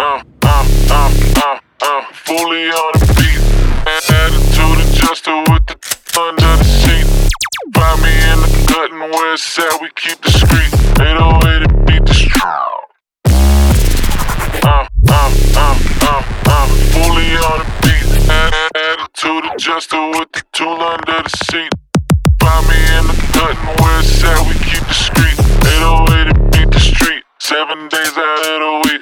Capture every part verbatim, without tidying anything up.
uh, uh, uh, uh, uh, fully on the beat. Attitude adjuster with the under the seat. Find me in the gut and where it's at, we keep the street. eight oh eight to beat the street. Uh, uh, uh, uh, uh, fully on the beat. Attitude adjuster with the tool under the seat. Find me in the gut and where it's at, we keep the street. eight oh eight to beat the street. Seven days out of the week.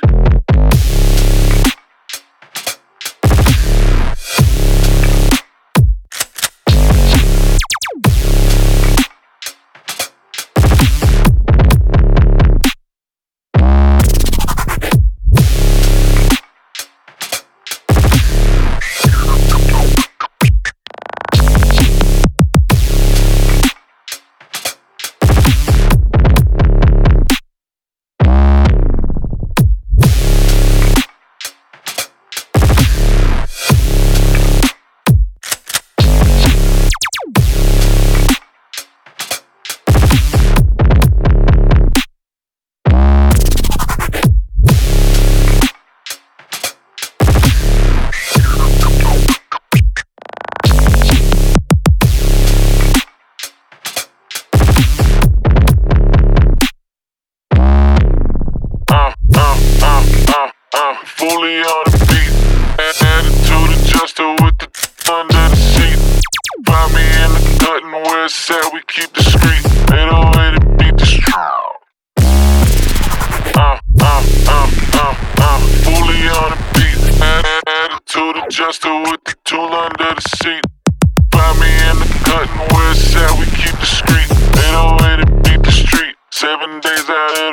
Fully on the beat. Attitude adjuster with the under the seat. Find me in the gut and where it's at, we keep the street. eight oh eight to beat the street. Uh, uh, uh, uh, uh, fully on the beat. Attitude adjuster with the tool under the seat. Find me in the gut and where it's at, we keep the street. eight oh eight to beat the street. Seven days out of